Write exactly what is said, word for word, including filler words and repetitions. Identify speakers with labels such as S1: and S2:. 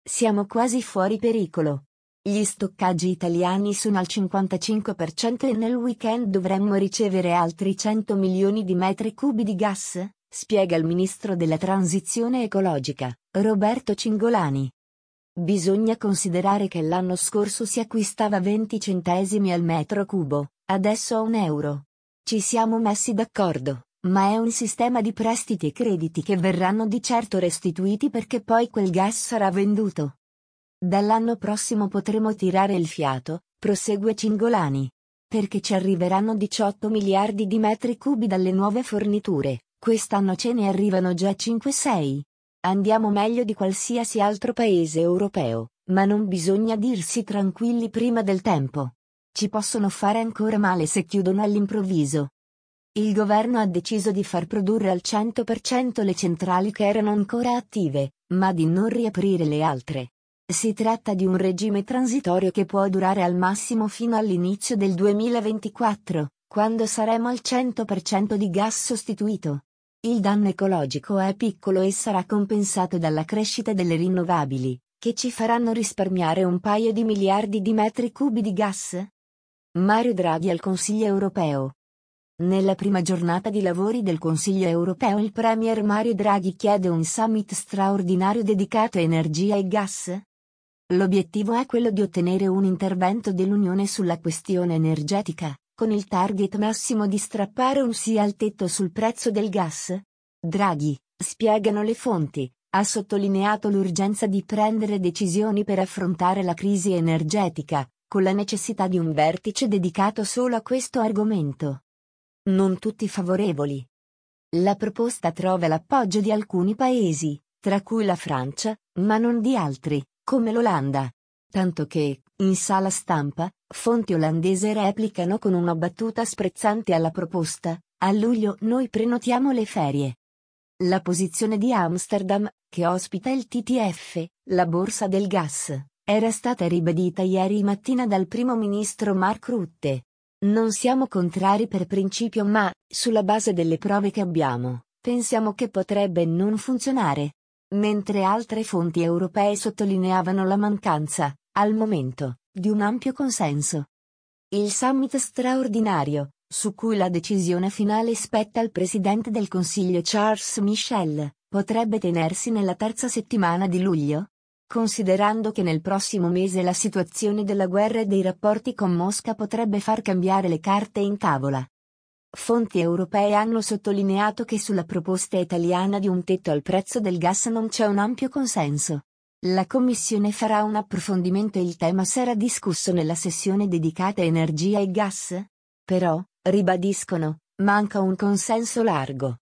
S1: Siamo quasi fuori pericolo. Gli stoccaggi italiani sono al cinquantacinque per cento e nel weekend dovremmo ricevere altri cento milioni di metri cubi di gas, spiega il ministro della transizione ecologica, Roberto Cingolani. Bisogna considerare che l'anno scorso si acquistava venti centesimi al metro cubo, adesso a un euro. Ci siamo messi d'accordo, ma è un sistema di prestiti e crediti che verranno di certo restituiti perché poi quel gas sarà venduto. Dall'anno prossimo potremo tirare il fiato, prosegue Cingolani. Perché ci arriveranno diciotto miliardi di metri cubi dalle nuove forniture, quest'anno ce ne arrivano già cinque sei. Andiamo meglio di qualsiasi altro paese europeo, ma non bisogna dirsi tranquilli prima del tempo. Ci possono fare ancora male se chiudono all'improvviso. Il governo ha deciso di far produrre al cento per cento le centrali che erano ancora attive, ma di non riaprire le altre. Si tratta di un regime transitorio che può durare al massimo fino all'inizio del duemilaventiquattro, quando saremo al cento per cento di gas sostituito. Il danno ecologico è piccolo e sarà compensato dalla crescita delle rinnovabili, che ci faranno risparmiare un paio di miliardi di metri cubi di gas. Mario Draghi al Consiglio europeo. Nella prima giornata di lavori del Consiglio europeo il premier Mario Draghi chiede un summit straordinario dedicato a energia e gas. L'obiettivo è quello di ottenere un intervento dell'Unione sulla questione energetica, con il target massimo di strappare un sì al tetto sul prezzo del gas. Draghi, spiegano le fonti, ha sottolineato l'urgenza di prendere decisioni per affrontare la crisi energetica, con la necessità di un vertice dedicato solo a questo argomento. Non tutti favorevoli. La proposta trova l'appoggio di alcuni paesi, tra cui la Francia, ma non di altri, come l'Olanda. Tanto che, in sala stampa, fonti olandesi replicano con una battuta sprezzante alla proposta: a luglio noi prenotiamo le ferie. La posizione di Amsterdam, che ospita il T T F, la borsa del gas, era stata ribadita ieri mattina dal primo ministro Mark Rutte. Non siamo contrari per principio, ma, sulla base delle prove che abbiamo, pensiamo che potrebbe non funzionare. Mentre altre fonti europee sottolineavano la mancanza, al momento, di un ampio consenso. Il summit straordinario, su cui la decisione finale spetta al Presidente del Consiglio Charles Michel, potrebbe tenersi nella terza settimana di luglio? Considerando che nel prossimo mese la situazione della guerra e dei rapporti con Mosca potrebbe far cambiare le carte in tavola. Fonti europee hanno sottolineato che sulla proposta italiana di un tetto al prezzo del gas non c'è un ampio consenso. La Commissione farà un approfondimento e il tema sarà discusso nella sessione dedicata a energia e gas. Però, ribadiscono, manca un consenso largo.